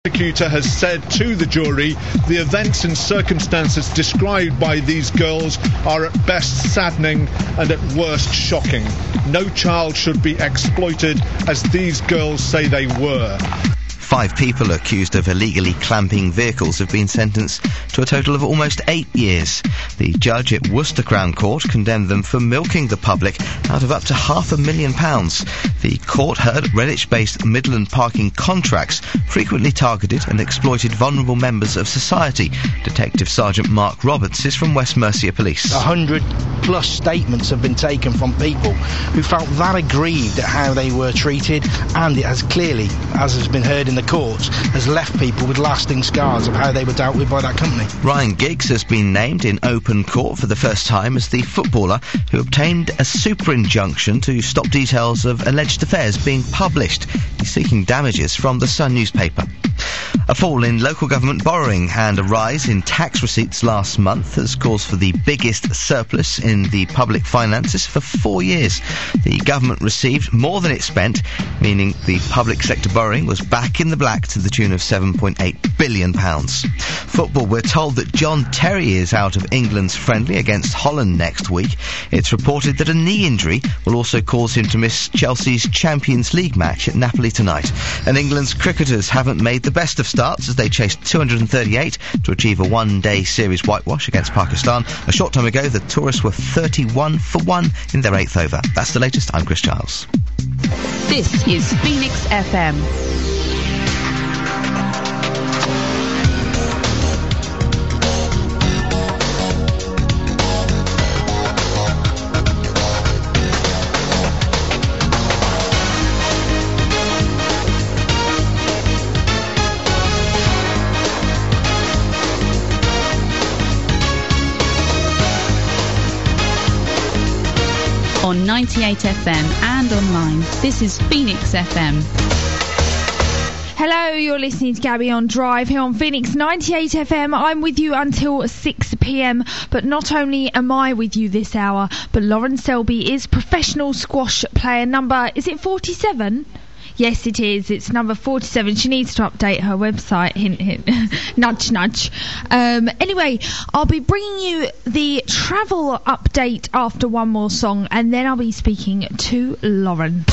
The prosecutor has said to the jury the events and circumstances described by these girls are at best saddening and at worst shocking. No child should be exploited as these girls say they were. 5 people accused of illegally clamping vehicles have been sentenced to a total of almost 8 years. The judge at Worcester Crown Court condemned them for milking the public out of up to £500,000. The court heard Redditch-based Midland parking contracts frequently targeted and exploited vulnerable members of society. Detective Sergeant Mark Roberts is from West Mercia Police. 100+ statements have been taken from people who felt that aggrieved at how they were treated, and it has clearly, as has been heard in the courts, has left people with lasting scars of how they were dealt with by that company. Ryan Giggs has been named in open court for the first time as the footballer who obtained a super injunction to stop details of alleged affairs being published. He's seeking damages from the Sun newspaper. A fall in local government borrowing and a rise in tax receipts last month has caused for the biggest surplus in the public finances for 4 years. The government received more than it spent, meaning the public sector borrowing was back in the black to the tune of £7.8 billion. Football, we're told that John Terry is out of England's friendly against Holland next week. It's reported that a knee injury will also cause him to miss Chelsea's Champions League match at Napoli tonight. And England's cricketers haven't made the best of starts as they chased 238 to achieve a one-day series whitewash against Pakistan. A short time ago, the tourists were 31 for 1 in their 8th over. That's the latest. I'm Chris Giles. This is Phoenix FM. On 98 FM and online, this is Phoenix FM. Hello, you're listening to Gabby on Drive here on Phoenix 98 FM. I'm with you until 6 p.m. But not only am I with you this hour, but Lauren Selby is professional squash player number, is it 47? Yes, it is. It's number 47. She needs to update her website. Hint, hint. Nudge, nudge. Anyway, I'll be bringing you the travel update after one more song, and then I'll be speaking to Lauren.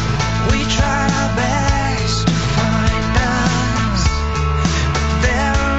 There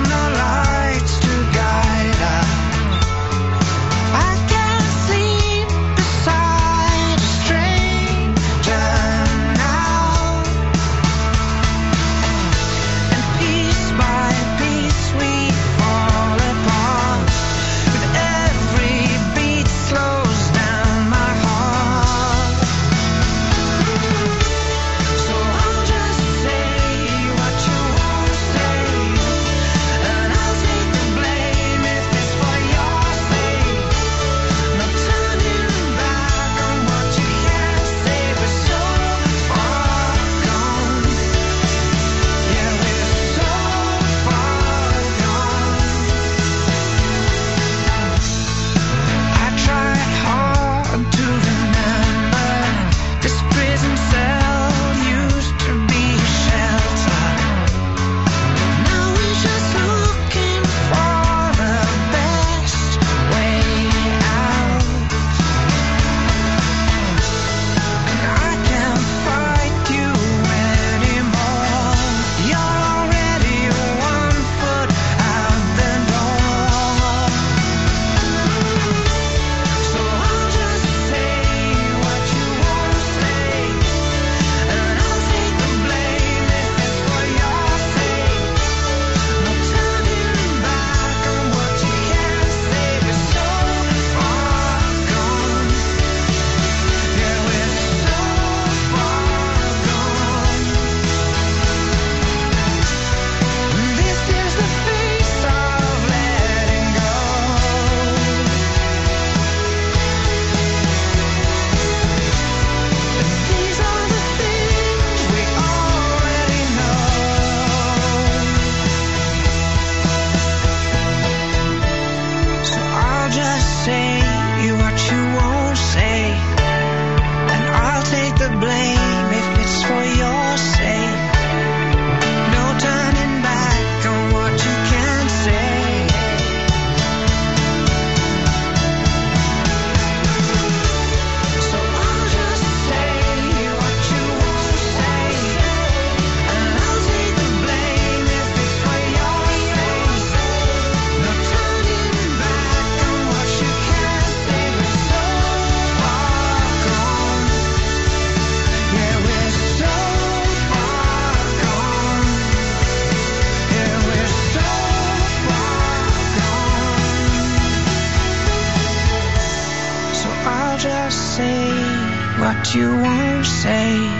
I'll just say what you won't say.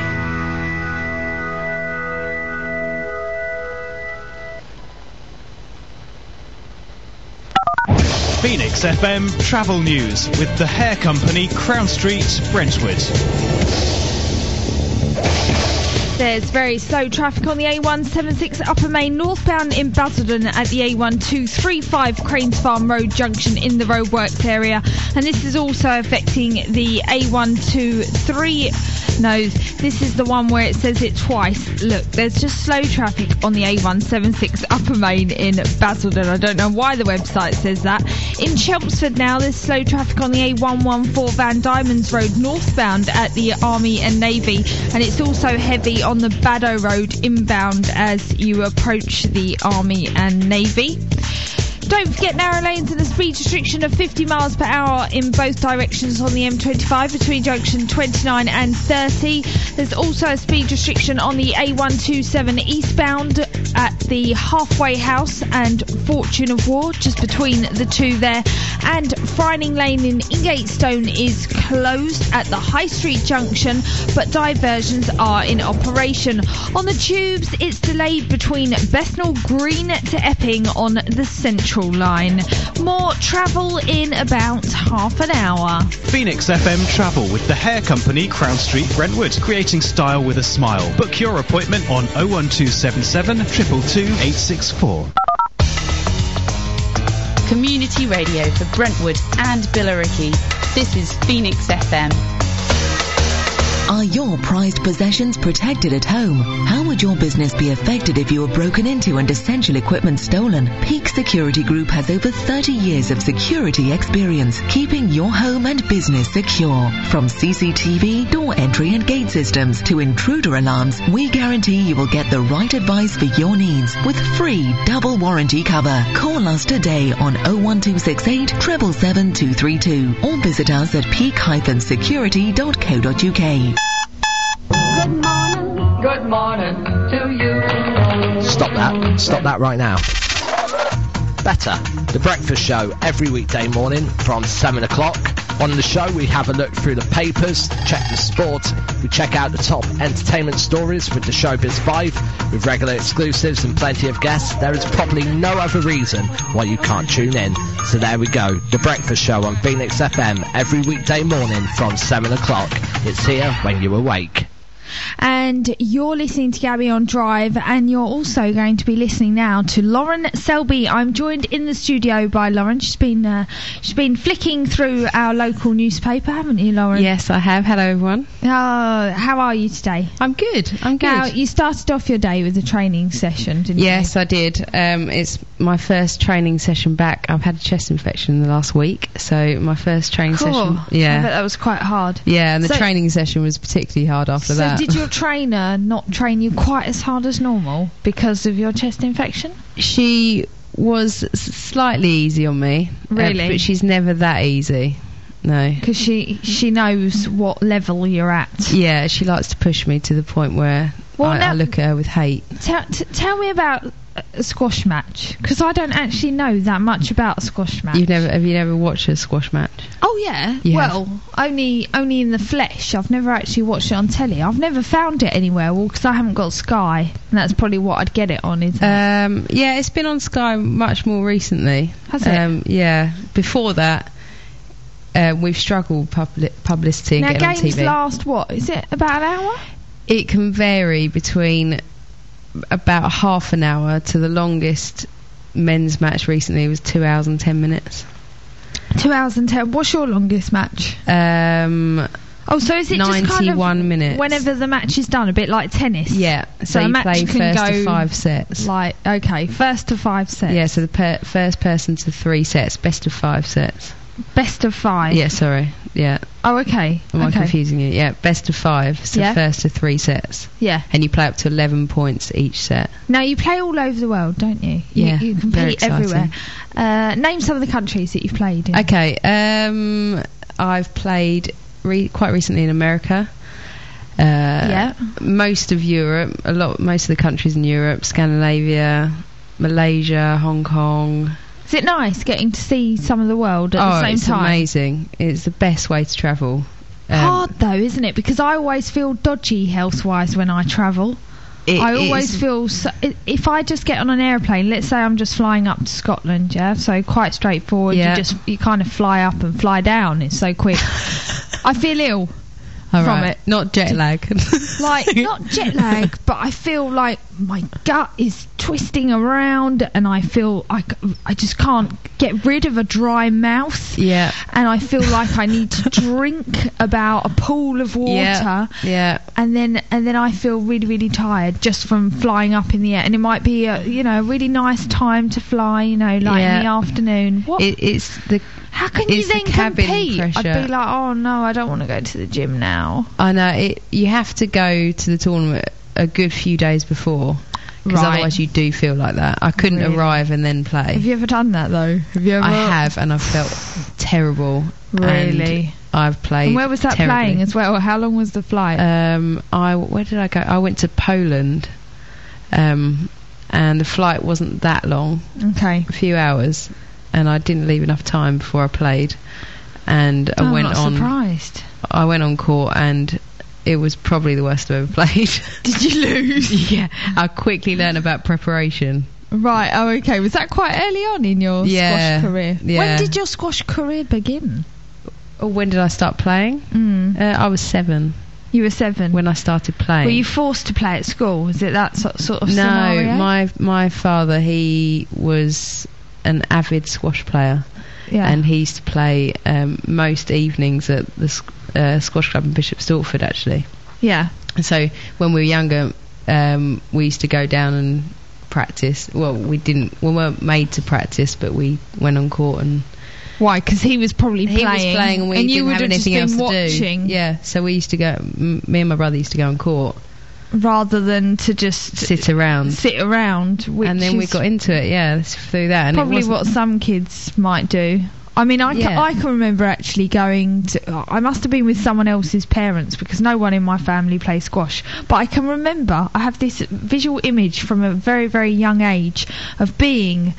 Phoenix FM travel news with the hair company Crown Street, Brentwood. There's very slow traffic on the A176 Upper Main northbound in Basildon at the A1235 Cranes Farm Road junction in the roadworks area, and this is also affecting the A123. No, this is the one where it says it twice. Look, there's just slow traffic on the A176 Upper Main in Basildon. I don't know why the website says that. In Chelmsford now, there's slow traffic on the A114 Van Diemen's Road northbound at the Army and Navy, and it's also heavy on the Baddow Road inbound as you approach the Army and Navy. Don't forget narrow lanes and a speed restriction of 50 miles per hour in both directions on the M25 between junction 29 and 30. There's also a speed restriction on the A127 eastbound at the Halfway House and Fortune of War, just between the two there. And Frining Lane in Ingatestone is closed at the High Street junction, but diversions are in operation. On the tubes, it's delayed between Bethnal Green to Epping on the Central line. More travel in about half an hour. Phoenix FM travel with the hair company Crown Street, Brentwood, creating style with a smile. Book your appointment on 01277 222 864. Community radio for Brentwood and Billericay. This is Phoenix FM. Are your prized possessions protected at home? How would your business be affected if you were broken into and essential equipment stolen? Peak Security Group has over 30 years of security experience, keeping your home and business secure. From CCTV, door entry and gate systems to intruder alarms, we guarantee you will get the right advice for your needs with free double warranty cover. Call us today on 01268 777 232 or visit us at peak-security.co.uk. Good morning to you. Stop that right now. Better. The Breakfast Show every weekday morning from 7 o'clock. On the show we have a look through the papers, check the sport, we check out the top entertainment stories with the Showbiz 5, with regular exclusives and plenty of guests. There is probably no other reason why you can't tune in. So there we go, The Breakfast Show on Phoenix FM every weekday morning from 7 o'clock. It's here when you awake. And you're listening to Gabby on Drive, and you're also going to be listening now to Lauren Selby. I'm joined in the studio by Lauren. She's been flicking through our local newspaper, haven't you, Lauren? Yes, I have. Hello, everyone. How are you today? I'm good. Now, you started off your day with a training session, didn't you? Yes, I did. It's my first training session back. I've had a chest infection in the last week, so my first training session. Yeah, I bet that was quite hard. Yeah, and the training session was particularly hard after that. Did your trainer not train you quite as hard as normal because of your chest infection? She was slightly easy on me. Really? But she's never that easy. No. Because she knows what level you're at. Yeah, she likes to push me to the point where I look at her with hate. Tell me about a squash match, because I don't actually know that much about a squash match. Have you never watched a squash match? Oh yeah. Well, only in the flesh. I've never actually watched it on telly. I've never found it anywhere. Well, because I haven't got Sky, and that's probably what I'd get it on, isn't it? Yeah, it's been on Sky much more recently. Has it? Yeah. Before that, we've struggled publicity and getting on TV. Now games last what? Is it about an hour? It can vary between about half an hour to the longest men's match recently was 2 hours and 10 minutes. 2 hours and 10. What's your longest match? So is it 91 just kind of minutes. Whenever the match is done, a bit like tennis? Yeah. So you play first to 5 sets. First to 5 sets. Yeah, so the first person to 3 sets, best of 5 sets. Best of 5? Yeah, sorry. Yeah. Oh, okay. Am I confusing you? Yeah, best of 5, so first to 3 sets. Yeah. And you play up to 11 points each set. Now, you play all over the world, don't you? Yeah. You compete everywhere. Name some of the countries that you've played in. Okay. I've played quite recently in America. Most of Europe, most of the countries in Europe, Scandinavia, Malaysia, Hong Kong. Is it nice getting to see some of the world at the same it's time? Amazing. It's the best way to travel. Hard though, isn't it? Because I always feel dodgy health-wise when I travel. I always feel if I just get on an airplane, let's say I'm just flying up to Scotland, so quite straightforward. You kind of fly up and fly down. It's so quick. I feel ill from it. Not jet lag. Not jet lag, but I feel like my gut is twisting around, and I feel I just can't get rid of a dry mouth. Yeah. And I feel like I need to drink about a pool of water. Yeah. And then I feel really, really tired just from flying up in the air. And it might be a really nice time to fly, in the afternoon. What? How can you then compete? Pressure. I'd be like, oh no, I don't want to go to the gym now. I know. You have to go to the tournament a good few days before, because otherwise you do feel like that. I couldn't arrive and then play. Have you ever done that though? Have you ever? I have, and I've felt terrible. Really? I've played. And where was that playing as well? How long was the flight? Where did I go? I went to Poland, and the flight wasn't that long. Okay. A few hours. And I didn't leave enough time before I played, and I went on. I'm not surprised. I went on court, and it was probably the worst I've ever played. Did you lose? Yeah, I quickly learned about preparation. Right. Oh, okay. Was that quite early on in your squash career? Yeah. When did your squash career begin? Or when did I start playing? I was 7. You were 7 when I started playing. Were you forced to play at school? Is it that sort of scenario? No, my father, he was an avid squash player, and he used to play most evenings at the squash club in Bishop Stortford, actually. Yeah. And so when we were younger, we used to go down and practice. Well, we weren't made to practice, but we went on court. And why? Because he was probably playing. He was playing, and we didn't have anything else to watching. do. Yeah, so we used to go. Me and my brother used to go on court rather than to just sit around, and then we got into it. Through that. And probably what some kids might do. I mean, I can remember actually going to... I must have been with someone else's parents, because no one in my family plays squash. But I can remember, I have this visual image from a very, very young age of being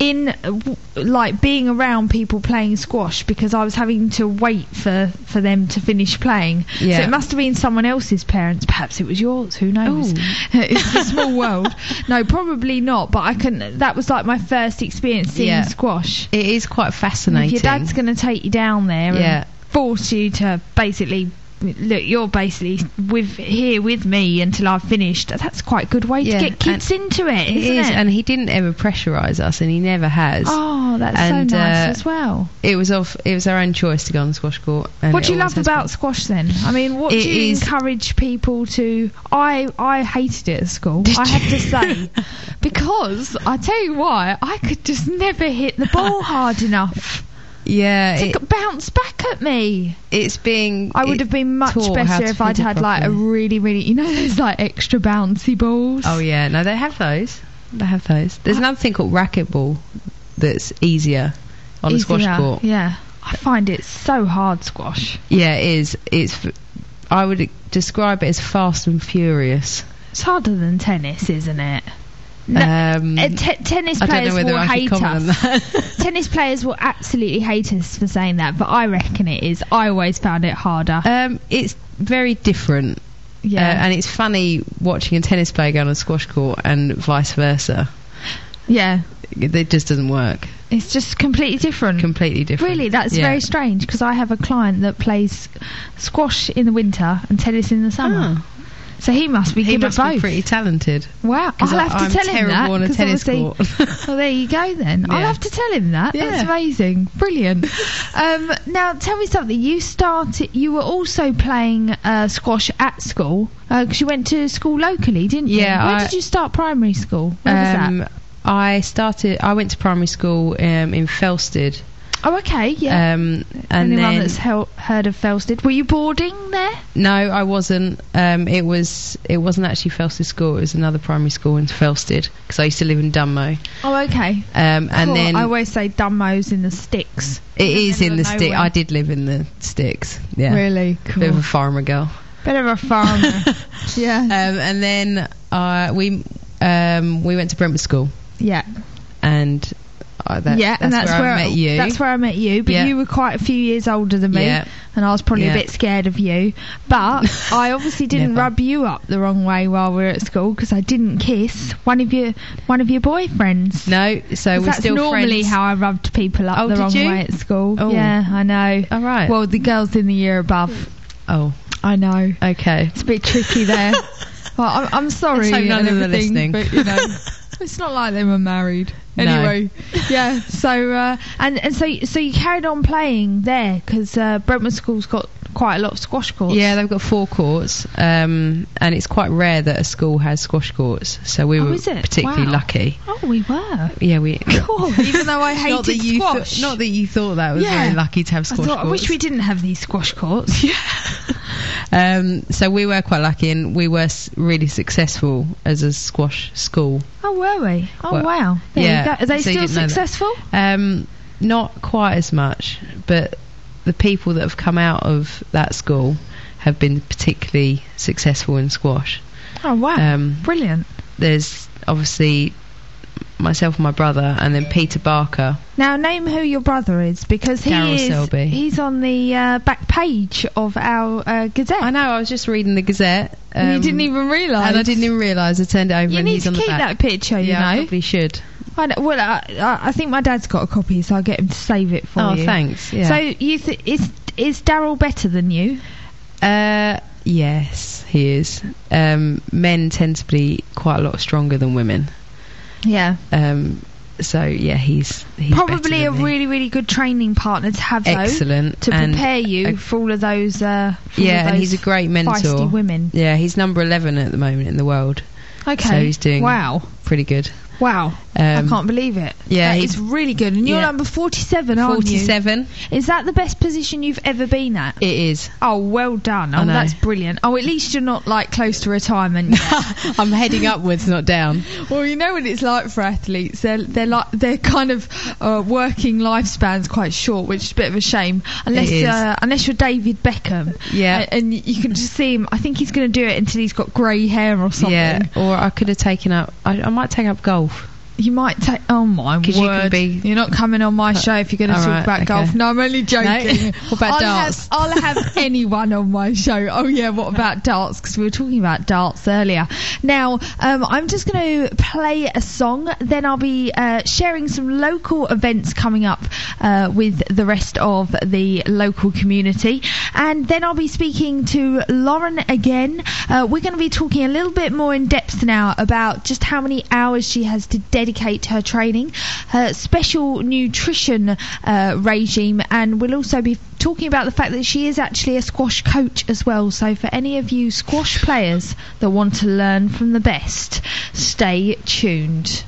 being around people playing squash, because I was having to wait for them to finish playing. Yeah. So it must have been someone else's parents. Perhaps it was yours. Who knows? It's a small world. No, probably not. But that was like my first experience seeing squash. It is quite fascinating. If your dad's going to take you down there and force you to basically... Look, you're basically here with me until I've finished. That's quite a good way to get kids into it, isn't it? And he didn't ever pressurise us, and he never has. Oh, that's so nice as well. It was our own choice to go on the squash court. What do you love about squash then? I mean, what do you encourage people to... I hated it at school, I have to say. Because, I tell you why, I could just never hit the ball hard enough. Yeah, it bounced back at me. I would have been much better if I'd had like a really, really, those like extra bouncy balls. Oh yeah, no, they have those. There's another thing called racquetball that's easier on the squash court. Yeah, I find it so hard, squash. Yeah, it is. I would describe it as fast and furious. It's harder than tennis, isn't it? No, tennis players will hate us. Tennis players will absolutely hate us for saying that, but I reckon it is. I always found it harder. It's very different. Yeah. And it's funny watching a tennis player go on a squash court and vice versa. Yeah. It just doesn't work. It's just completely different. Really, that's very strange, because I have a client that plays squash in the winter and tennis in the summer. So he must be good at both. He must be pretty talented. Wow, I'll have to tell him that. I'm terrible on a tennis court. Well, there you go then. Yeah. I'll have to tell him that. Yeah. That's amazing. Brilliant. Now, tell me something. You were also playing squash at school, because you went to school locally, didn't you? Yeah. Where did you start primary school? Where was that? I went to primary school in Felsted. Oh, okay, yeah. And anyone that's heard of Felsted? Were you boarding there? No, I wasn't. It wasn't actually Felsted School. It was another primary school in Felsted, because I used to live in Dunmow. Oh, okay. And then I always say Dunmow's in the sticks. It is in the sticks. I did live in the sticks. Yeah. Really cool. Bit of a farmer girl. Bit of a farmer. Yeah. And then we went to Brentwood School. Yeah. And that's where I met you. That's where I met you, but you were quite a few years older than me, and I was probably a bit scared of you. But I obviously didn't rub you up the wrong way while we were at school, because I didn't kiss one of your boyfriends. No, so we're still normally friends. how I rubbed people up the wrong way at school. Oh. Yeah, I know. All right. Well, the girls in the year above. Oh, I know. Okay. It's a bit tricky there. Well, I'm sorry. Let's hope none of them are listening. But it's not like they were married. Anyway, yeah. So so you carried on playing there, because Brentwood School's got quite a lot of squash courts. Yeah, they've got 4 courts, and it's quite rare that a school has squash courts. So we were particularly lucky. Oh, we were. Yeah, we. Cool. Even though I hated squash. Not that you thought that was very lucky to have squash courts. I wish we didn't have these squash courts. Yeah. So we were quite lucky, and we were really successful as a squash school. Oh, were we? Oh, wow. There you go. Are they still successful? Not quite as much, but the people that have come out of that school have been particularly successful in squash. Oh, wow. Brilliant. There's obviously myself and my brother, and then Peter Barker. Now, name who your brother is, because he's on the back page of our Gazette. I know, I was just reading the Gazette. You didn't even realise. And I didn't even realise. I turned it over and he's on the back. You need to keep that picture, you know. I probably should. I think my dad's got a copy, so I'll get him to save it for you. Oh, thanks. Yeah. So, is Daryl better than you? Yes, he is. Men tend to be quite a lot stronger than women. Yeah. So yeah, he's probably a really, really good training partner to have. Excellent. To prepare you for all of those. And he's a great mentor. Feisty women. Yeah, he's number 11 at the moment in the world. Okay. So he's doing pretty good. Wow. I can't believe it. Yeah, it's really good. And you're number 47, aren't you? 47. Is that the best position you've ever been at? It is. Oh, well done. Oh, that's brilliant. Oh, at least you're not like close to retirement yet. I'm heading upwards, not down. Well, you know what it's like for athletes. They're kind of working lifespan's quite short, which is a bit of a shame. Unless you're David Beckham. Yeah. And you can just see him. I think he's going to do it until he's got grey hair or something. Yeah. Or I could have taken up. I might take up golf. You might take. Oh my word! You're not coming on my show if you're going to talk about golf. No, I'm only joking. No? What about darts? I'll have anyone on my show. Oh yeah, what about darts? Because we were talking about darts earlier. Now, I'm just going to play a song. Then I'll be sharing some local events coming up with the rest of the local community, and then I'll be speaking to Lauren again. We're going to be talking a little bit more in depth now about just how many hours she has to dedicate her training, her special nutrition regime, and we'll also be talking about the fact that she is actually a squash coach as well. So for any of you squash players that want to learn from the best, stay tuned.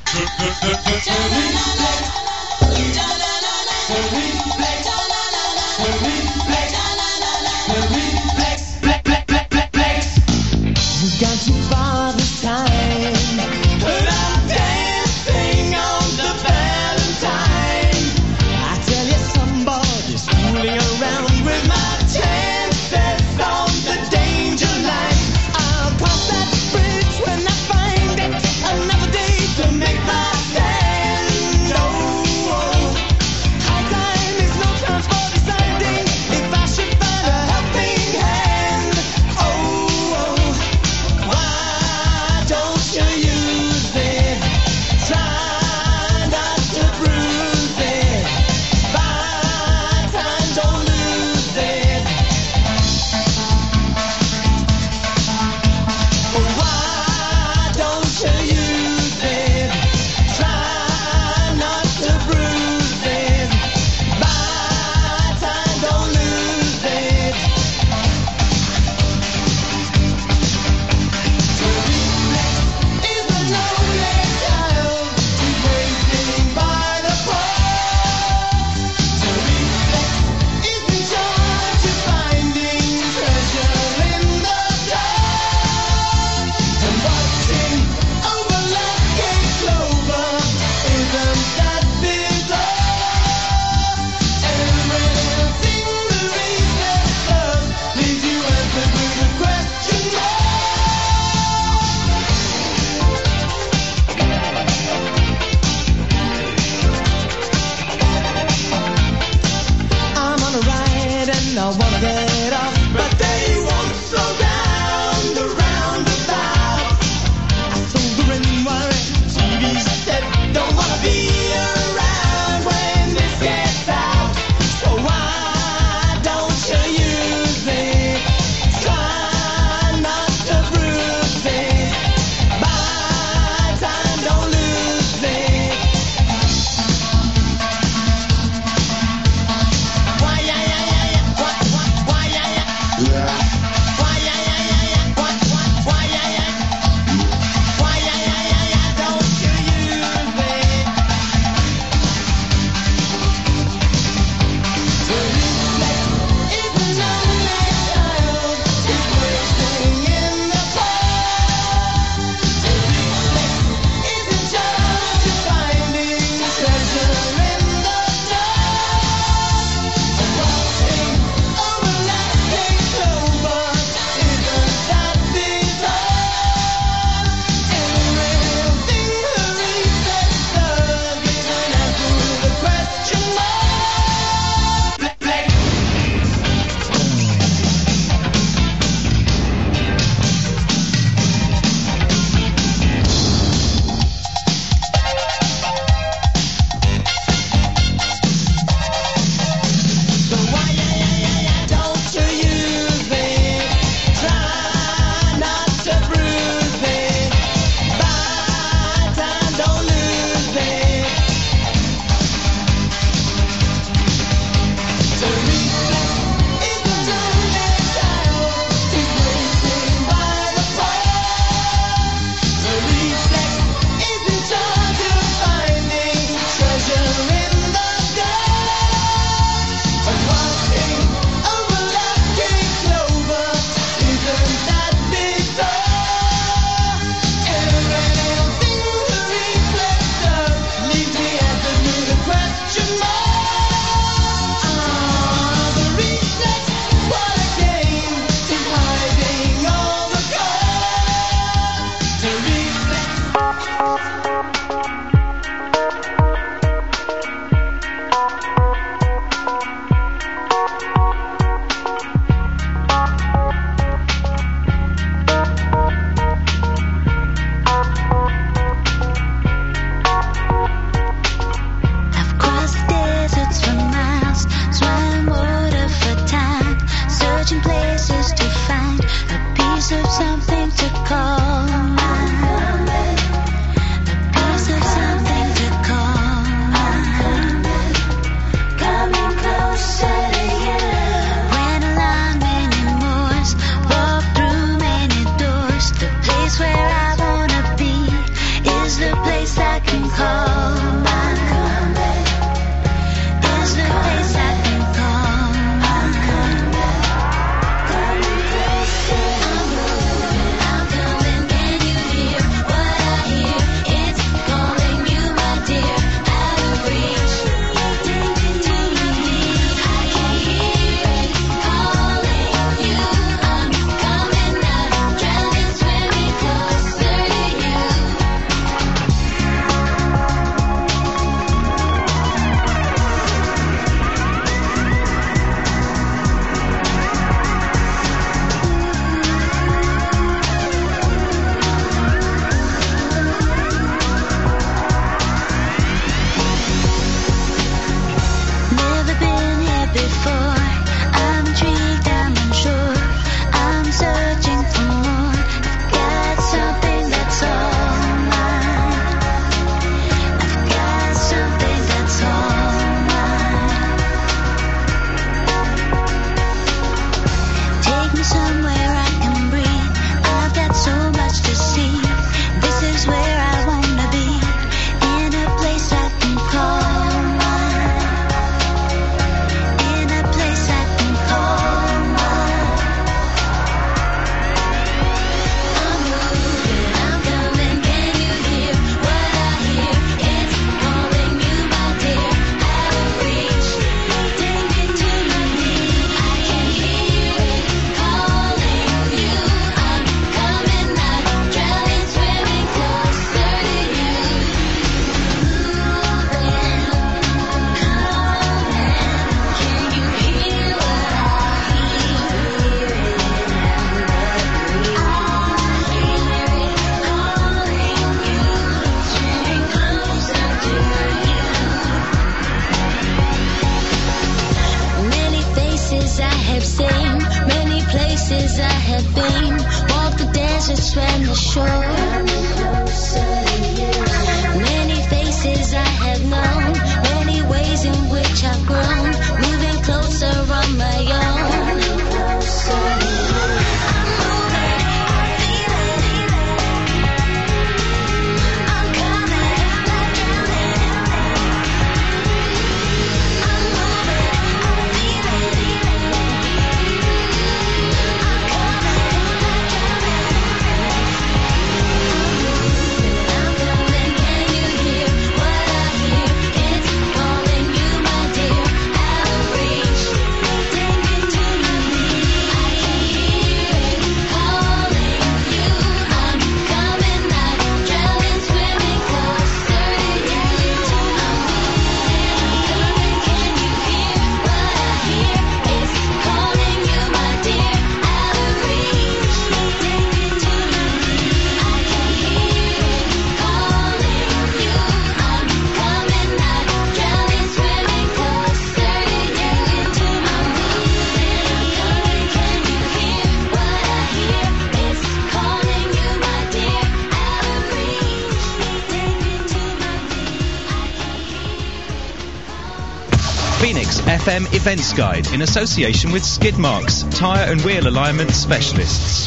High time is no chance for deciding. wanna get off, but they won't slow down the roundabout. So the Renwire TV set don't wanna be around when this gets out. So why don't you use it? Try not to bruise it. Buy time, don't lose it. Why, yeah, yeah, yeah, yeah. Why, places I have been, walked the deserts, swam the shore. Many faces I have known, many ways in which I've grown, moving closer on my own. Phoenix FM Events Guide in association with Skid Marks, tyre and wheel alignment specialists.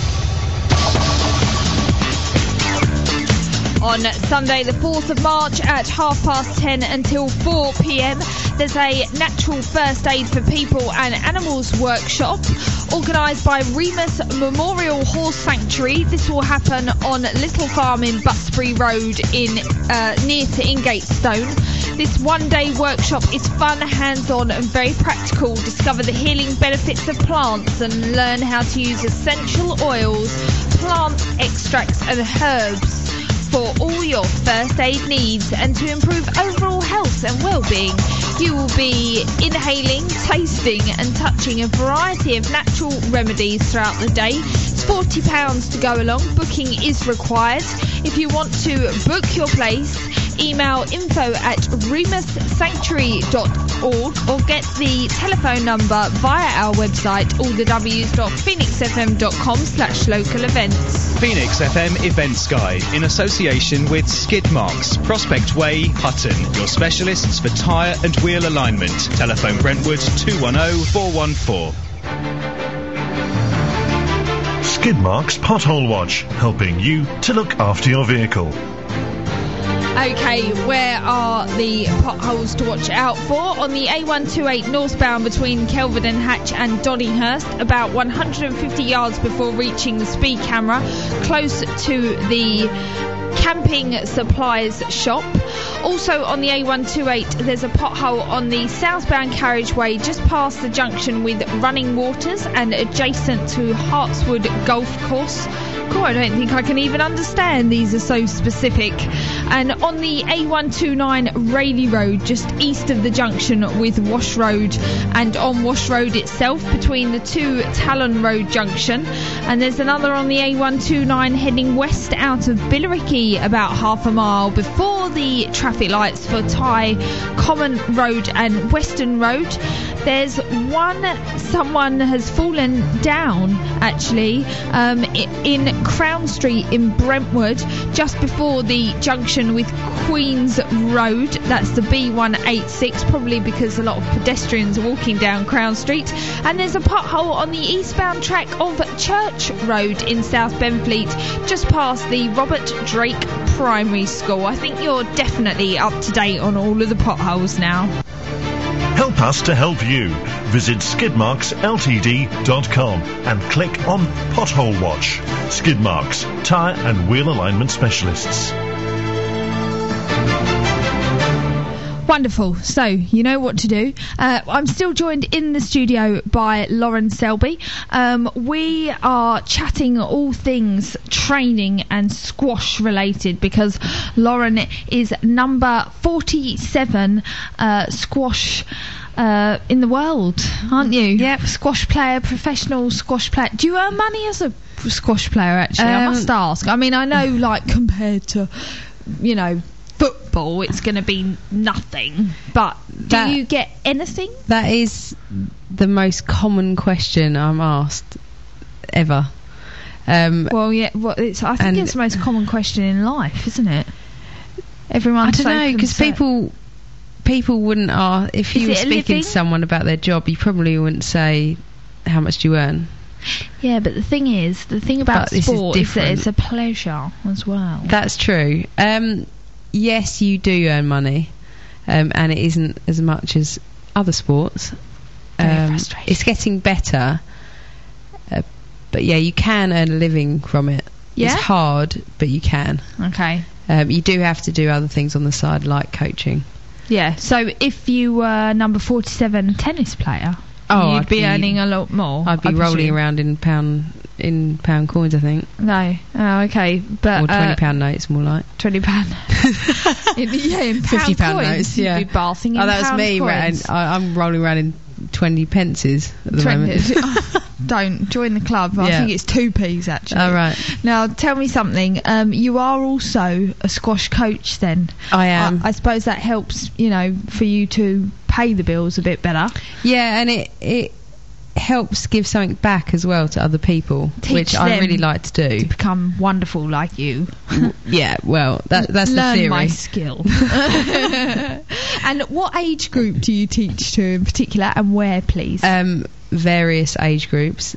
On Sunday the 4th of March at 10:30 until 4 p.m. there's a natural first aid for people and animals workshop organised by Remus Memorial Horse Sanctuary. This will happen on Little Farm in Butsbury Road in near to Ingatestone. This one-day workshop is fun, hands-on and very practical. Discover the healing benefits of plants and learn how to use essential oils, plant extracts and herbs for all your first aid needs and to improve overall health and well-being. You will be inhaling, tasting and touching a variety of natural remedies throughout the day. It's £40 to go along. Booking is required. If you want to book your place, email info@remussanctuary.org or get the telephone number via our website, allthews.phoenixfm.com/local events. Phoenix FM Events Guide in association with Skid Marks, Prospect Way, Hutton. Your specialists for tyre and wheel alignment. Telephone Brentwood 210 414. Skid Marks Pothole Watch, helping you to look after your vehicle. Okay, where are the potholes to watch out for? On the A128 northbound between Kelvedon Hatch and Donninghurst, about 150 yards before reaching the speed camera, close to the camping supplies shop. Also on the A128 there's a pothole on the southbound carriageway just past the junction with Running Waters and adjacent to Hartswood Golf Course. Cool, I don't think I can even understand, these are so specific. And on the A129 Rayleigh Road, just east of the junction with Wash Road, and on Wash Road itself between the two Talon Road junction. And there's another on the A129 heading west out of Billericay, about half a mile before the traffic lights for Tye Common Road and Western Road. There's someone has fallen down actually in Crown Street in Brentwood, just before the junction with Queen's Road. That's the B186, probably because a lot of pedestrians are walking down Crown Street. And there's a pothole on the eastbound track of Church Road in South Benfleet, just past the Robert Drake Primary School. I think you're definitely up to date on all of the potholes now. Help us to help you. Visit skidmarksltd.com and click on Pothole Watch. Skid Marks, tyre and wheel alignment specialists. Wonderful. So, you know what to do. I'm still joined in the studio by Lauren Selby. We are chatting all things training and squash related because Lauren is number 47 squash in the world, aren't you? Yep. Squash player, professional squash player. Do you earn money as a squash player, actually? I must ask. I mean, I know, like, compared to, you know, football, it's going to be nothing, but do you get anything? That is the most common question I'm asked ever. Well, yeah. Well, I think it's the most common question in life, isn't it? Everyone. I don't know, because people wouldn't ask if you were speaking to someone about their job. You probably wouldn't say, "How much do you earn?" Yeah, but the thing about sport is that it's a pleasure as well. That's true. Yes, you do earn money, and it isn't as much as other sports. It's getting better, but yeah, you can earn a living from it. Yeah? It's hard, but you can. Okay. You do have to do other things on the side, like coaching. Yeah. So if you were number 47 tennis player, you'd be earning a lot more. I'd be rolling around in pound coins, I think. No. Oh, okay. But or £20 notes, more like. £20. in pound £50 notes. Yeah. You'd be bathing in that's me. Coins. I'm rolling around in 20 pences at the moment. Don't join the club. I think it's 2p's actually. Oh, right. Now tell me something. You are also a squash coach then. I am. I suppose that helps, for you to pay the bills a bit better. Yeah, and it helps give something back as well to other people, which I really like to do. To become wonderful like you. Yeah, well, that's the theory. Learn my skill. And what age group do you teach to in particular, and where, please? Various age groups.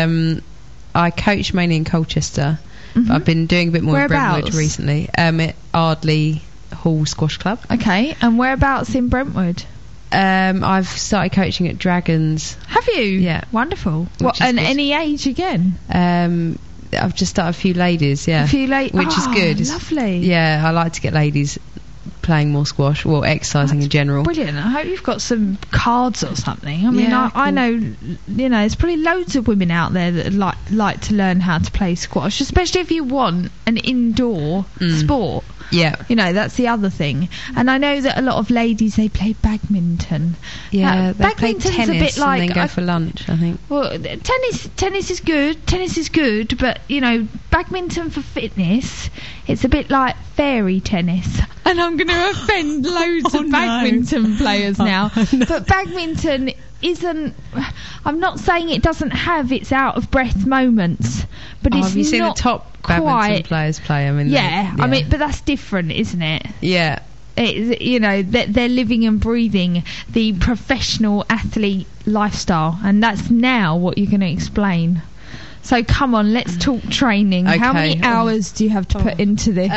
I coach mainly in Colchester, but I've been doing a bit more in Brentwood recently. At Ardley Hall Squash Club. Okay, and whereabouts in Brentwood? I've started coaching at Dragons. Have you? Yeah. Wonderful. What, and any age again? I've just started a few ladies, yeah. Which is good. Lovely. Yeah, I like to get ladies playing more squash, well, exercising in general. Brilliant. I hope you've got some cards or something. I mean, I know, there's probably loads of women out there that like to learn how to play squash, especially if you want an indoor sport. Yeah. That's the other thing. And I know that a lot of ladies, they play badminton. Yeah, they play badminton's tennis a bit like, and then go for lunch, I think. Well, tennis is good, but, badminton for fitness, it's a bit like fairy tennis. And I'm going to offend loads of badminton players now. But badminton isn't... I'm not saying it doesn't have its out-of-breath moments, but it's have you seen the top badminton players play? I mean, but that's different, isn't it? Yeah. They're living and breathing the professional athlete lifestyle, and that's now what you're going to explain. So come on, let's talk training. Okay. How many hours do you have to put into this?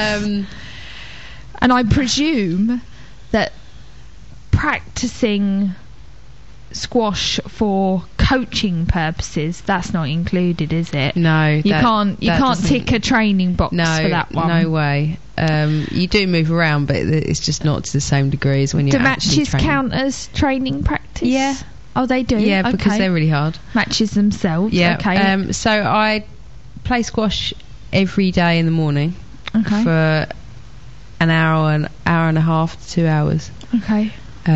And I presume that practicing squash for coaching purposes, that's not included, is it? No, you can't tick a training box for that one. No way. You do move around, but it's just not to the same degree as when you're actually training. Do matches count as training practice? Yeah. Oh, they do? Yeah, because they're really hard. Matches themselves? Yeah. Okay. So I play squash every day in the morning for an hour and a half to 2 hours. Okay.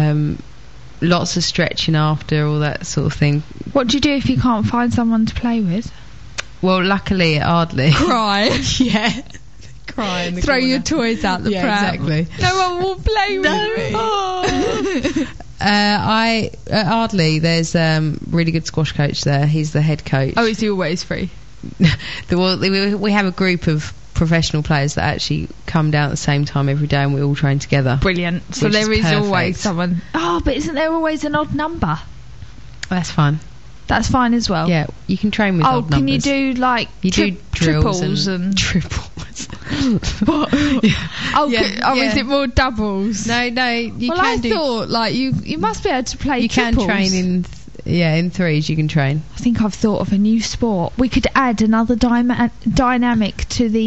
Lots of stretching after, all that sort of thing. What do you do if you can't find someone to play with? Well, luckily at Ardley. Cry. Yeah. Cry in the Throw corner. your toys out the pram. Exactly. No one will play with me. At Ardley, there's really good squash coach there. He's the head coach. Oh, is he always free? We have a group of professional players that actually come down at the same time every day, and we all train together. Brilliant. So there is always someone. Oh, but isn't there always an odd number? That's fine. That's fine as well. Yeah, you can train with odd numbers. Oh, can you do like do triples and triples? What? Yeah. Is it more doubles? No, you can do. I thought like you must be able to play. You triples. can train in threes. You can train. I think I've thought of a new sport. We could add another dynamic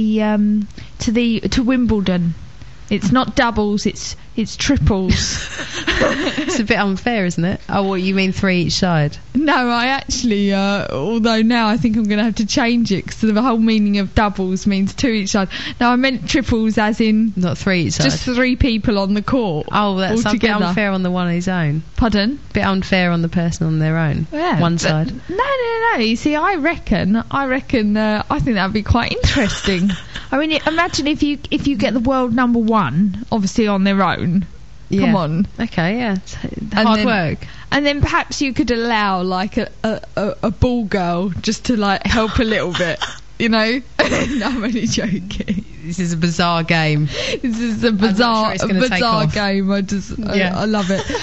to Wimbledon. It's not doubles, it's triples. It's a bit unfair, isn't it? Oh, what, you mean 3 each side? No, I actually, although now I think I'm going to have to change it, because the whole meaning of doubles means 2 each side. No, I meant triples as in... Not 3 each side. Just 3 people on the court. Oh, that's a bit unfair on the one on his own. Pardon? A bit unfair on the person on their own. Yeah, one side. No. You see, I reckon, I think that would be quite interesting. I mean, imagine if you get the world number 1, obviously on their own. Yeah. Come on. Okay, yeah. Hard work. And then perhaps you could allow like a ball girl just to like help a little bit. You know, no, I'm only joking. This is a bizarre game. This is a bizarre game. I love it.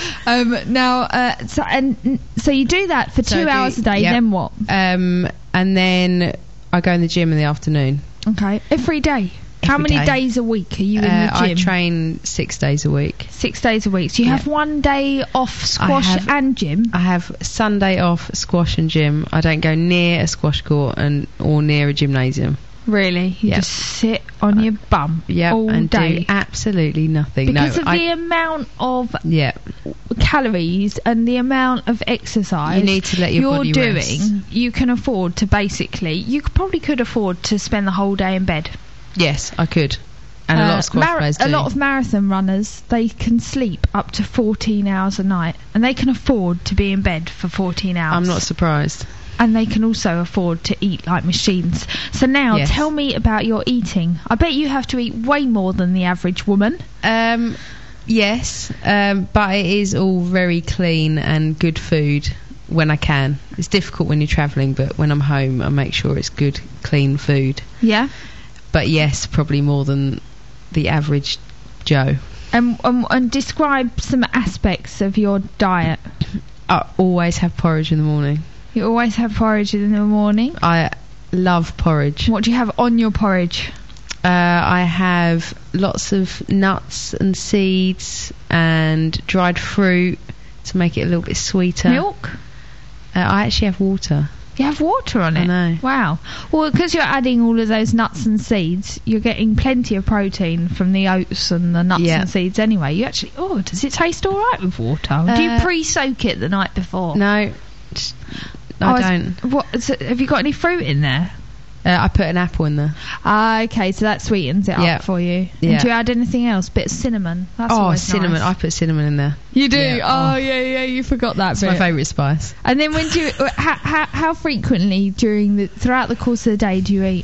So you do that for 2 hours a day. Yep. Then what? And then I go in the gym in the afternoon. Okay, every day. How many days a week are you in the gym? I train 6 days a week. 6 days a week. So you have one day off squash and gym? I have Sunday off squash and gym. I don't go near a squash court or near a gymnasium. Really? You just sit on your bum all and day? Do absolutely nothing. Because of the amount of calories and the amount of exercise you need to let your body doing, rest. You can afford to probably could afford to spend the whole day in bed. Yes, I could. And a lot of squash players do. A lot of marathon runners, they can sleep up to 14 hours a night, and they can afford to be in bed for 14 hours. I'm not surprised. And they can also afford to eat like machines. So now, tell me about your eating. I bet you have to eat way more than the average woman. Yes, but it is all very clean and good food when I can. It's difficult when you're travelling, but when I'm home, I make sure it's good, clean food. Yeah. But yes, probably more than the average Joe. And describe some aspects of your diet. I always have porridge in the morning. You always have porridge in the morning? I love porridge. What do you have on your porridge? I have lots of nuts and seeds and dried fruit to make it a little bit sweeter. Milk? I actually have water. You have water on it? I know. Wow. Well, because you're adding all of those nuts and seeds, you're getting plenty of protein from the oats and the nuts and seeds anyway. You actually... Oh, does it taste all right with water? Do you pre-soak it the night before? No. I don't. So have you got any fruit in there? I put an apple in there. Okay, so that sweetens it up for you. Yeah. And do you add anything else? Bit of cinnamon. That's always cinnamon. Nice. I put cinnamon in there. You do? Yeah, you forgot that It's bit. my favourite spice. And then when do you... how frequently throughout the course of the day do you eat?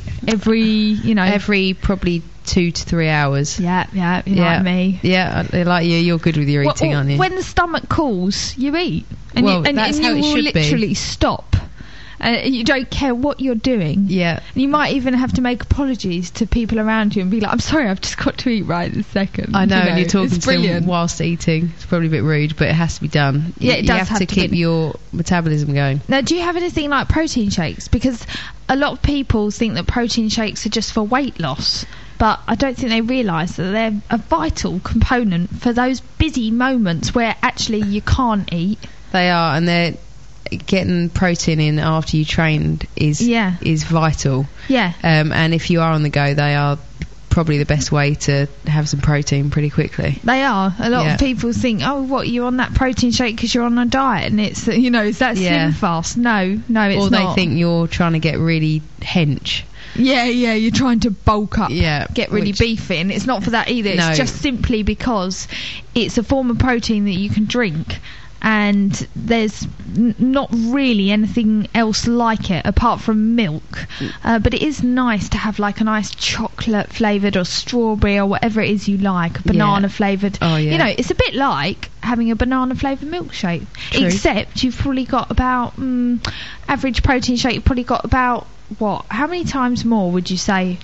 Every probably 2 to 3 hours. Yeah, like me. Yeah, like you. You're good with your eating, aren't you? When the stomach calls, you eat. And that's how you it will should be. literally stop. You don't care what you're doing. Yeah. You might even have to make apologies to people around you and be like, I'm sorry, I've just got to eat right this second. I know, and you're talking it's to brilliant. them whilst eating. It's probably a bit rude, but it has to be done. Yeah, it does have to keep your metabolism going. Now, do you have anything like protein shakes? Because a lot of people think that protein shakes are just for weight loss. But I don't think they realise that they're a vital component for those busy moments where actually you can't eat. They are, and they're getting protein in after you trained is vital. Yeah. And if you are on the go, they are probably the best way to have some protein pretty quickly. They are. A lot of people think, oh, what, you're on that protein shake because you're on a diet and it's, is that Slim Fast? No, it's not. Or they think you're trying to get really hench. Yeah, you're trying to bulk up, get really beefy, and it's not for that either. It's just simply because it's a form of protein that you can drink, and there's not really anything else like it apart from milk. But it is nice to have like a nice chocolate flavoured or strawberry or whatever it is you like, banana flavoured. Oh, yeah. It's a bit like having a banana flavoured milkshake. True. Except you've probably got about, average protein shake, you've probably got about, how many times more would you say?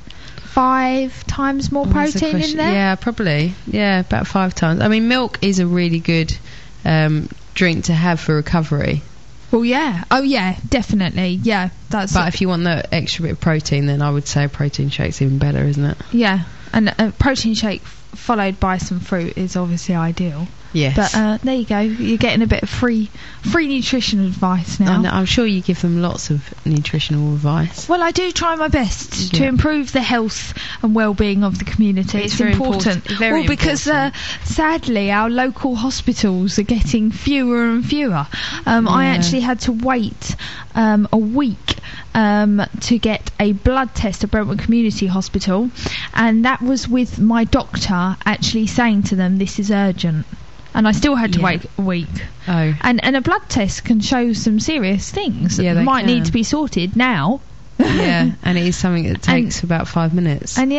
5 times more protein in there? Yeah, probably. Yeah, about 5 times. I mean, milk is a really good drink to have for recovery. Well, yeah. Oh, yeah, definitely. Yeah, that's. But if you want the extra bit of protein, then I would say a protein shake's even better, isn't it? Yeah, and a protein shake followed by some fruit is obviously ideal. Yes. But there you go. You're getting a bit of free nutrition advice now. And I'm sure you give them lots of nutritional advice. Well, I do try my best to improve the health and well-being of the community. It's very important. Very because sadly our local hospitals are getting fewer and fewer. I actually had to wait a week to get a blood test at Brentwood Community Hospital, and that was with my doctor actually saying to them, this is urgent. And I still had to wait a week. Oh. And a blood test can show some serious things that might need to be sorted now. Yeah, and it is something that takes about 5 minutes. And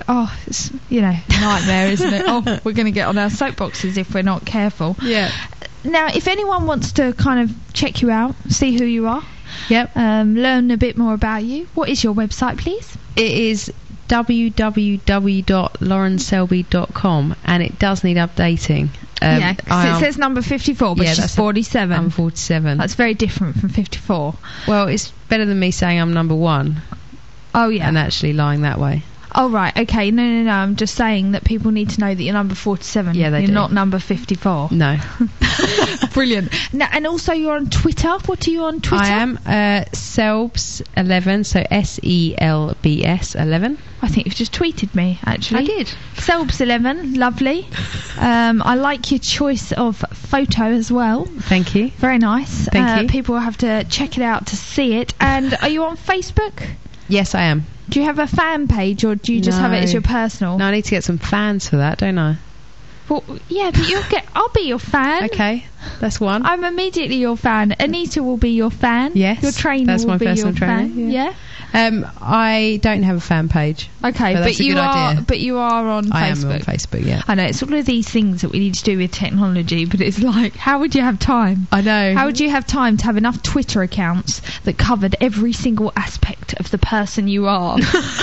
it's nightmare, isn't it? Oh, we're going to get on our soapboxes if we're not careful. Yeah. Now, if anyone wants to kind of check you out, see who you are, learn a bit more about you, what is your website, please? It is www.laurenselby.com, and it does need updating. It says number 54, but she's 47. I'm 47. That's very different from 54. Well, it's better than me saying I'm number 1. Oh, yeah. And actually lying that way. Oh, right. Okay. No. I'm just saying that people need to know that you're number 47. Yeah, they do. You're not number 54. No. Brilliant. Now, and also you're on Twitter. What are you on Twitter? I am Selbs11, so SELBS 11. I think you've just tweeted me, actually. I did. Selbs11, lovely. I like your choice of photo as well. Thank you. Very nice. Thank you. People will have to check it out to see it. And are you on Facebook? Yes, I am. Do you have a fan page, or do you just have it as your personal? No, I need to get some fans for that, don't I? Well, yeah, but I'll be your fan. Okay, that's one. I'm immediately your fan. Anita will be your fan. Yes, your trainer that's will my be personal your trainer. fan. Yeah. I don't have a fan page. Okay, but you are. Idea. But you are on Facebook. I am on Facebook. Yeah. I know it's all of these things that we need to do with technology, but it's like, how would you have time? I know. How would you have time to have enough Twitter accounts that covered every single aspect of the person you are?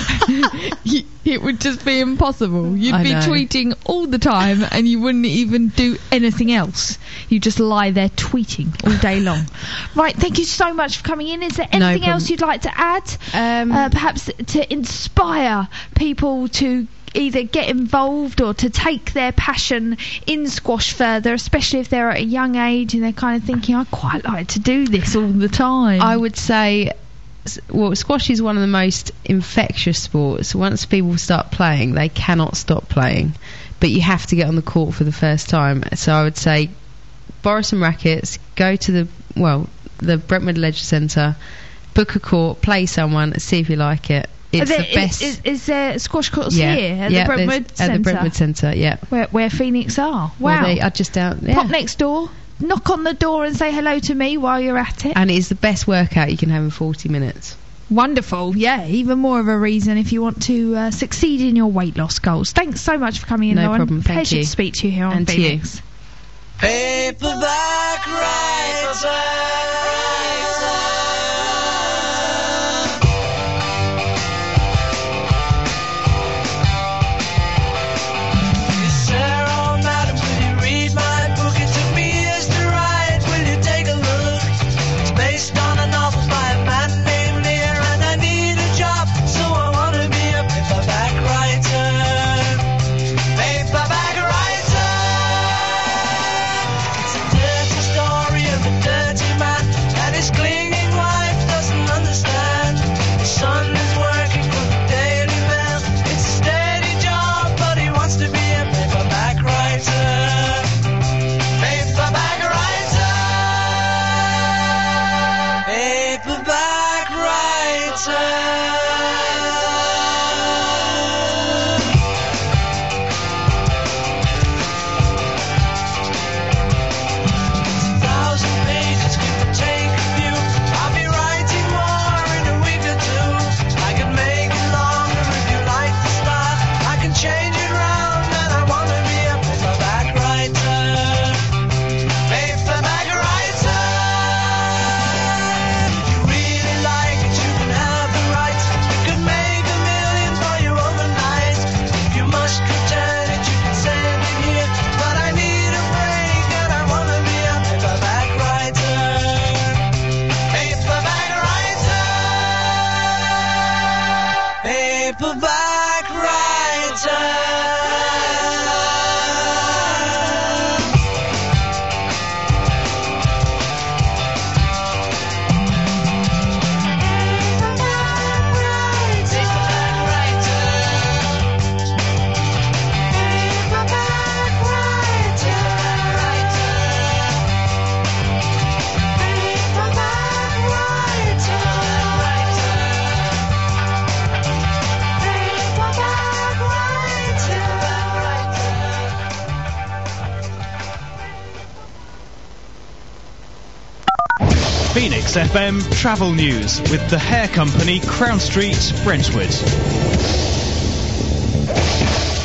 It would just be impossible. You'd be tweeting all the time, and you wouldn't even do anything else. You just lie there tweeting all day long. Right, thank you so much for coming in. Is there anything else you'd like to add? Perhaps to inspire people to either get involved or to take their passion in squash further, especially if they're at a young age and they're kind of thinking, I'd quite like to do this all the time. I would say, well, squash is one of the most infectious sports. Once people start playing, they cannot stop playing, but you have to get on the court for the first time. So I would say borrow some rackets, go to the Brentwood Leisure Centre, book a court, play someone, see if you like it. It's the best. Is there squash courts here at the Brentwood Centre? At the Brentwood Centre, yeah. Where Phoenix are. Wow. Well, they are just down. Yeah. Pop next door, knock on the door and say hello to me while you're at it. And it's the best workout you can have in 40 minutes. Wonderful. Yeah, even more of a reason if you want to succeed in your weight loss goals. Thanks so much for coming in, Lauren. No problem, thank Pleasure you. to speak to you here on and Phoenix. To you. Paperback writer. Phoenix FM travel news with the hair company Crown Street, Brentwood.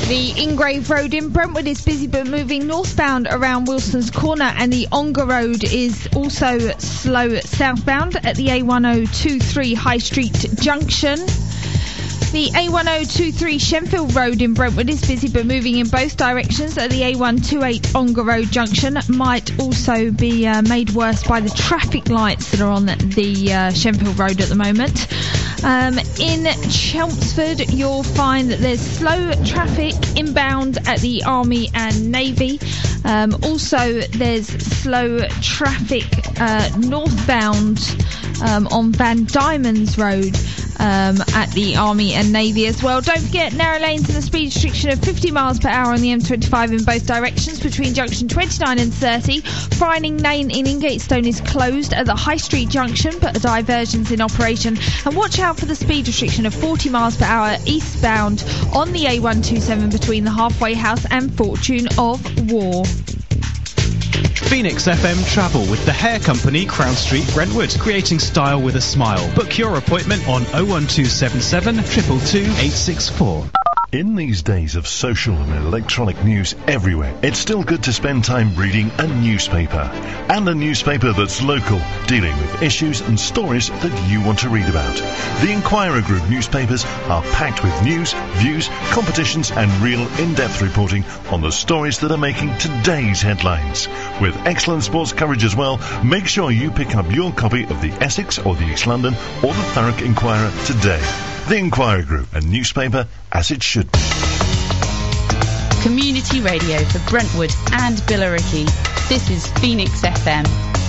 The Ingrave Road in Brentwood is busy but moving northbound around Wilson's Corner, and the Ongar Road is also slow southbound at the A1023 High Street Junction. The A1023 Shenfield Road in Brentwood is busy but moving in both directions at the A128 Ongar Road Junction. Might also be made worse by the traffic lights that are on the Shenfield Road at the moment. In Chelmsford, you'll find that there's slow traffic inbound at the Army and Navy. Also, there's slow traffic northbound on Van Diemen's Road at the Army and Navy as well. Don't forget narrow lanes and a speed restriction of 50 miles per hour on the M25 in both directions between junction 29 and 30. Frining Lane in Ingatestone is closed at the High Street Junction, but a diversion's in operation. And watch out for the speed restriction of 40 miles per hour eastbound on the A127 between the Halfway House and Fortune of War. Phoenix FM Travel with the hair company Crown Street, Brentwood, creating style with a smile. Book your appointment on 01277 222 864. In these days of social and electronic news everywhere, it's still good to spend time reading a newspaper. And a newspaper that's local, dealing with issues and stories that you want to read about. The Inquirer Group newspapers are packed with news, views, competitions and real in-depth reporting on the stories that are making today's headlines. With excellent sports coverage as well, make sure you pick up your copy of the Essex or the East London or the Thurrock Inquirer today. The Inquirer Group, a newspaper as it should be. Community radio for Brentwood and Billericay. This is Phoenix FM.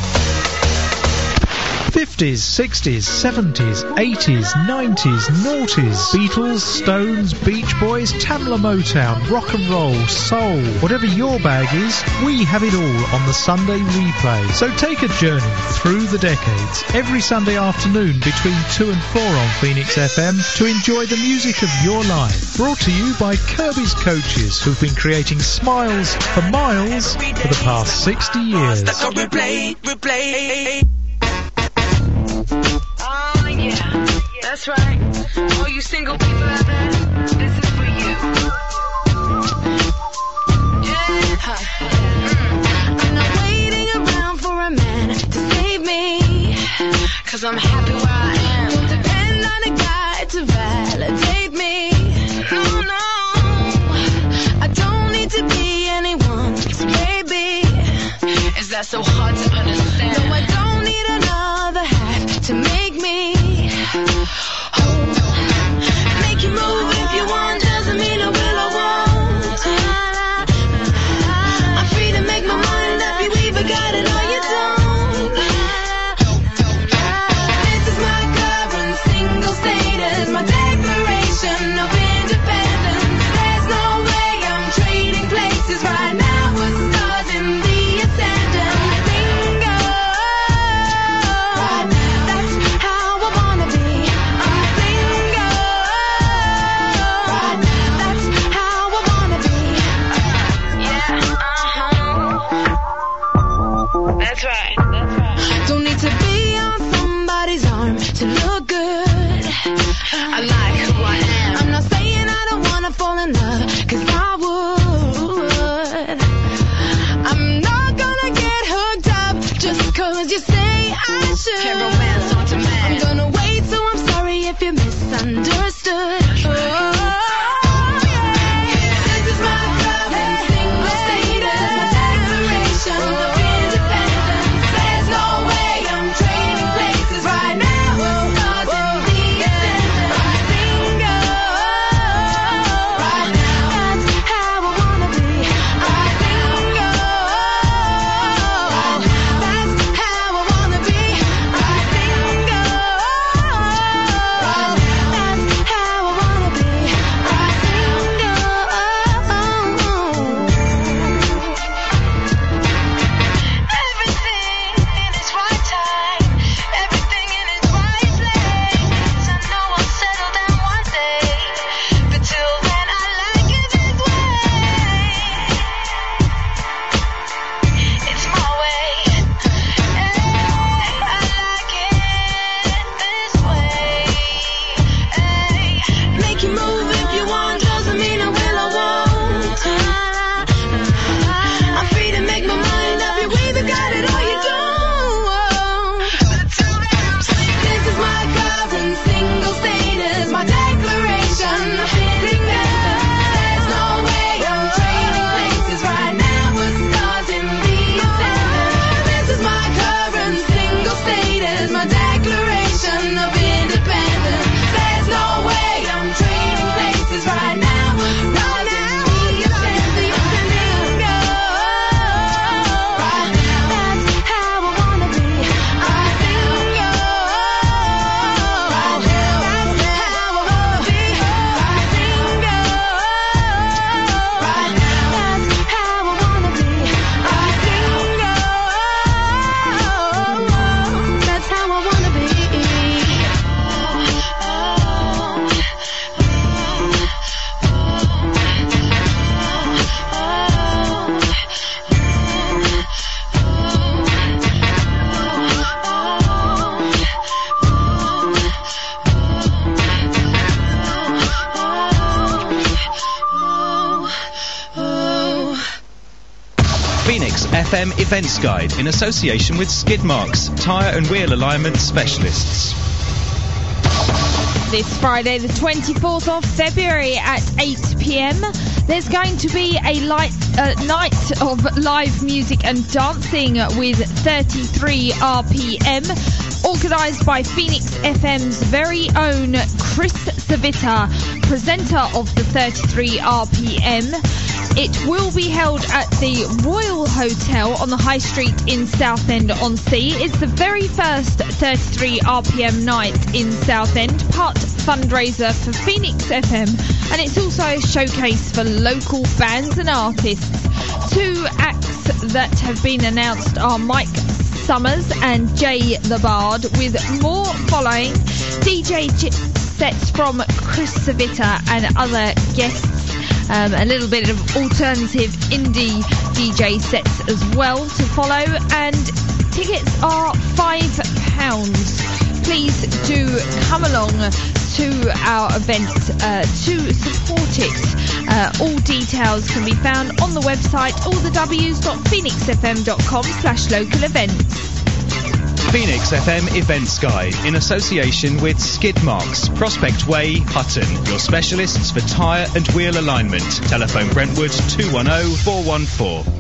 50s, 60s, 70s, 80s, 90s, noughties, Beatles, Stones, Beach Boys, Tamla Motown, rock and roll, soul. Whatever your bag is, we have it all on the Sunday replay. So take a journey through the decades every Sunday afternoon between 2 and 4 on Phoenix FM to enjoy the music of your life. Brought to you by Kirby's Coaches, who've been creating smiles for miles for the past 60 years. Oh yeah, that's right. All you single people out there, this is for you. Yeah. I'm not waiting around for a man to save me, 'cause I'm happy where I am. Don't depend on a guy to validate me. No, I don't need to be anyone's baby. Is that so hard to understand? No, I don't need another half to make me make you move if you want, doesn't mean I will or won't. I'm free to make my mind up, you either got it or you don't. This is my current single status, my declaration of independence. There's no way I'm trading places right now, we're stars in the ascendant. Bingo, right now, that's how FM Events Guide in association with Skid Marks, tyre and wheel alignment specialists. This Friday, the 24th of February at 8 p.m, there's going to be a night of live music and dancing with 33 RPM, organised by Phoenix FM's very own Chris Savita, presenter of the 33 RPM. It will be held at the Royal Hotel on the High Street in Southend-on-Sea. It's the very first 33 RPM night in Southend, part fundraiser for Phoenix FM, and it's also a showcase for local bands and artists. Two acts that have been announced are Mike Summers and Jay the Bard, with more following. DJ sets from Chris Savita and other guests. A little bit of alternative indie DJ sets as well to follow, and tickets are £5. Please do come along to our event to support it. All details can be found on the website allthews.phoenixfm.com/local events. Phoenix FM Events Guide in association with Skid Marks, Prospect Way, Hutton. Your specialists for tyre and wheel alignment. Telephone Brentwood 210 414.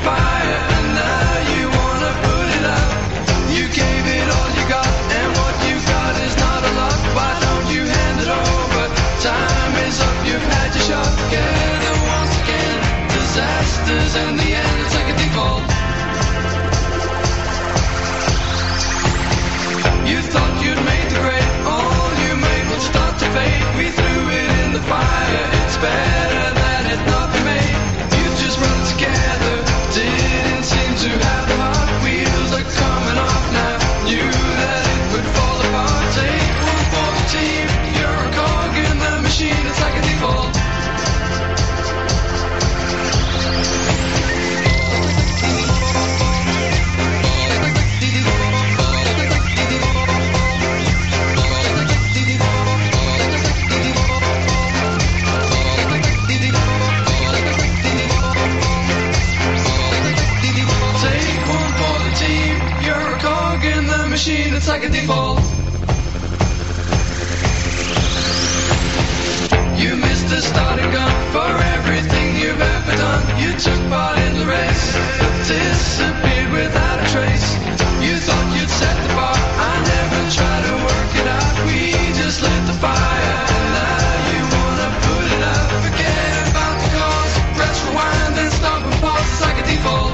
fire, and now you wanna put it out. You gave it all you got, and what you got is not a lot. Why don't you hand it over? Time is up, you've had your shot. Together once again, disasters in the end, it's like a default. You thought you'd made the grade, all you made will start to fade. We threw it in the fire, it's better than it not been made. You just run together, didn't seem to have the heart. Wheels are coming off now, knew that it would fall apart. Take one for the team, you're a cog in the machine, it's like a default. Machine, it's like a default. You missed the starting gun for everything you've ever done. You took part in the race, but disappeared without a trace. You thought you'd set the bar, I never tried to work it out. We just lit the fire, and now you wanna put it out. Forget about the cause, press rewind, then stop and pause, it's like a default.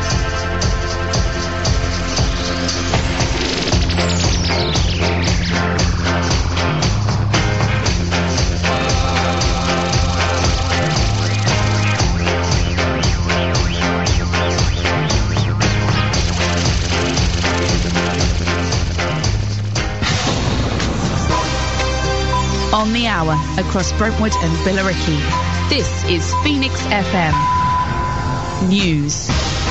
On the hour across Brentwood and Billericay. This is Phoenix FM News.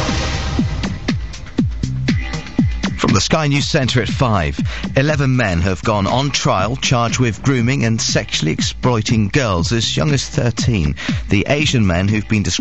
From the Sky News Centre at 5, 11 men have gone on trial charged with grooming and sexually exploiting girls as young as 13. The Asian men who've been described